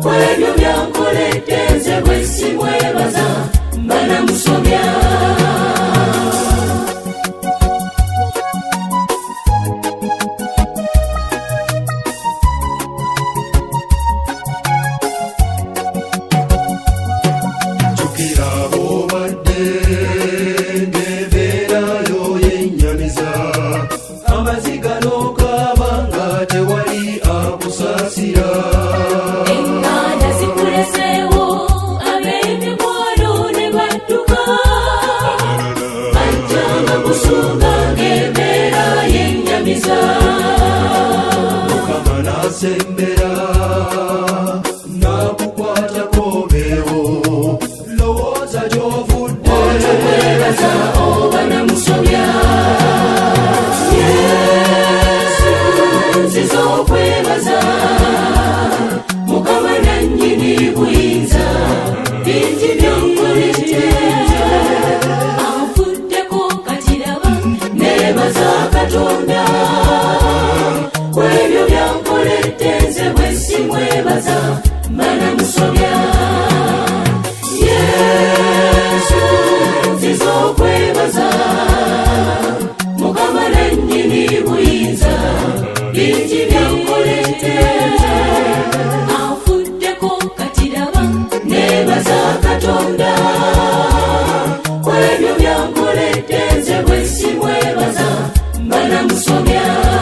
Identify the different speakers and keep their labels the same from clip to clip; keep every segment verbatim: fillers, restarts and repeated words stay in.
Speaker 1: kwebyo byankoledde nze bwe simwebaza mbana musobya.
Speaker 2: Sembera nakukwata kobeewo lowooza gy'ovudde
Speaker 1: otokwebaza oba namusobya. Yesu nziza okwebaza Mukama nannyini buyinza bingi byankoledde anfuddeko katiraba neebaza Katonda kwebyo byankoledde nze bwe simwebaza mbana musobya. Yesu nziza okwebaza Mukama nannyini buyinza bingi byankoledde anfuddeko katiraba neebaza Katonda kwebyo byankoledde nze bwe simwebaza mbana musobya.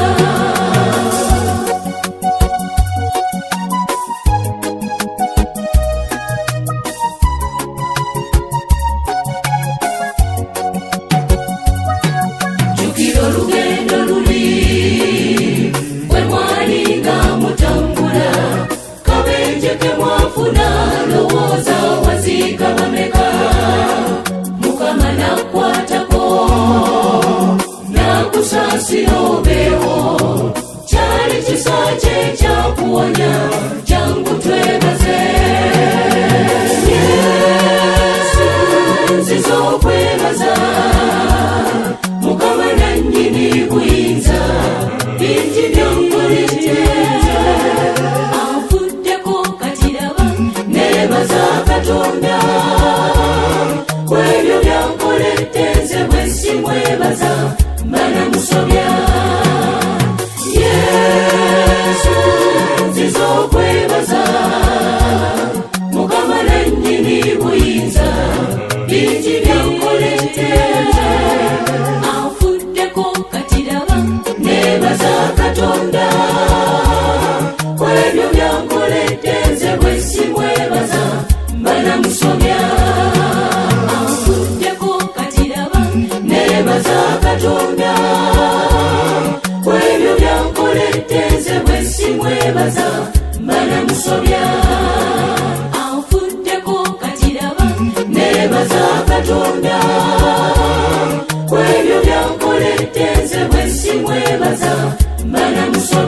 Speaker 1: Olugendo luli bwe mwali nga mutambula kabenje ke mwafuna lowooza waziika bameka Mukama nakwatako nakusaasira obeewo kyali kisa kye kyakuwonya jangu twebaze. Yesu nziza okwebaza Mukama nannyini buyinza bingi byankoledde anfuddeko katiraba neebaza Katonda kwebyo byankoledde nze bwe simwebaza mbana musobya. Yesu nziza okwebaza Mukama nannyini buyinza bingi byankoledde Katonda kwebyo byankoledde nze bwe simwebaza mbana musobya. Anfuddeko katiraba neebaza Katonda kwebyo byankoledde nze bwe simwebaza mbana musobya. Anfuddeko katiraba neebaza Katonda kwebyo byankoledde nze bwe simwebaza mbana musobya.